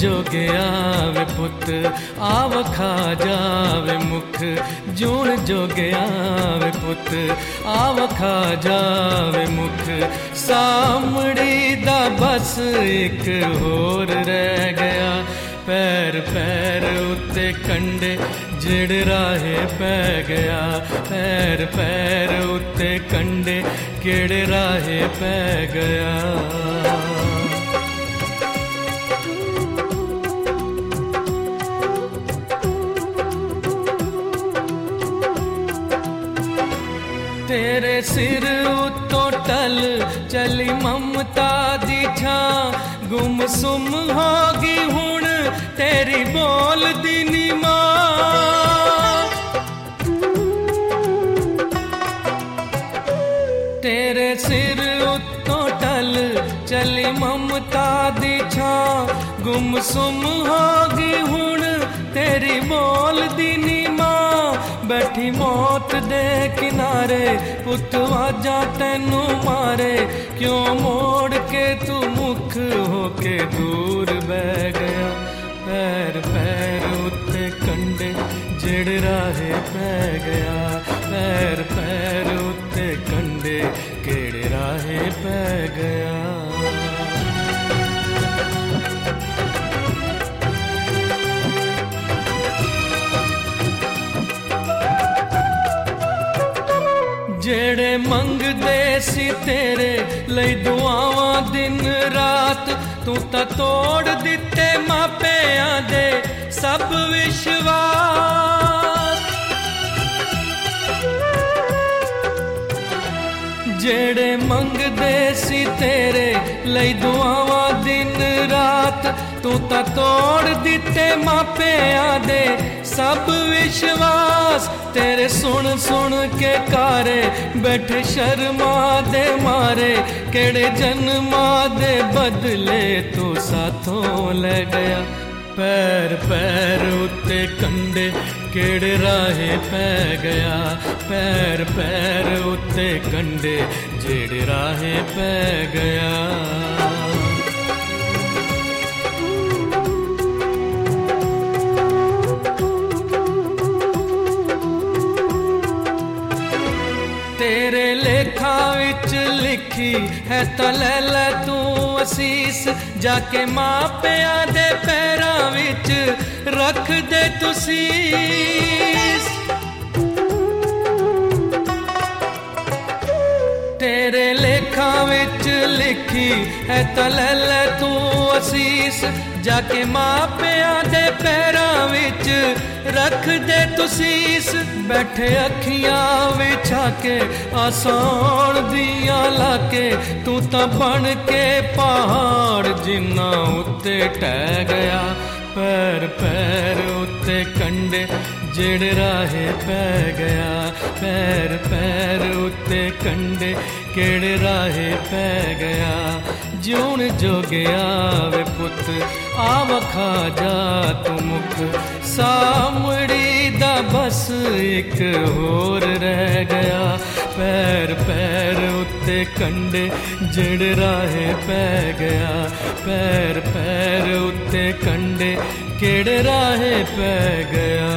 जोगिया वे पुत आव खा जावे मुख, जूण जोगिया वे पुत आव खा जावे मुख। सामड़ी दा बस एक होर रह गया, पैर पैर उत्ते कंडे जिड़ राहे पै गया, पैर पैर उत्ते कंडे किड़ राहे पै गया। तेरे सिर उत्तों टल चली ममता दी छां, गुम सुम होगी हुण तेरी बोल दी नी मां। तेरे सिर उत्तों टल चली ममता दी छां, गुम सुम होगी हुण तेरी बोल दी नी मां। बैठी मौत दे किनारे पुत आजा तैनू मारे, क्यों मोड़ के तू मुख होके दूर बह गया। पैर पैर उत्ते कंडे जिड़ राहे पै गया, पैर पैर उत्ते कंडे केड़े राहे पै गया। जेड़े मंगदे सी तेरे लई दुआवां दिन रात, तू तां तोड़ दिते मापियां दे सब विश्वास। जेड़े मंगदे सी तेरे लई दुआवां दिन रात, तू तां तोड़ दिते मापियां दे सब विश्वास। तेरे सुन सुन के कारे बैठे शर्मा दे मारे, केड़े जन्मा दे बदले तू साथों ले गया। पैर पैर उत्ते कंडे केड़े राहे पै गया, पैर पैर उत्ते कंडे जेड़े राहे पै गया। तेरे लेखा विच लिखी है तां लै लै तू असीस, जाके मापियां दे पैरां विच रख दे तू सीस। तेरे लेखा विच लिखी है तां लै लै तू असीस, जाके मापियां दे पैरां विच रख दे तू सीस। बैठे अखियां विछा के आसान दियां लाके, तू तां बन के पहाड़ जिन्ना उत्ते टह गया। पैर पैर उत्ते कंडे जिड़ राहे पै गया, पैर पैर उत्ते कंडे केड़े राहे पै गया। जूण जोगिया वे पुत आव खा जा तू मुख, सामड़ी दा बस एक होर रह गया। पैर पैर उत्ते कंडे जिड़ राहे पै गया, पैर पैर उत्ते कंडे केड़े राहे पै गया।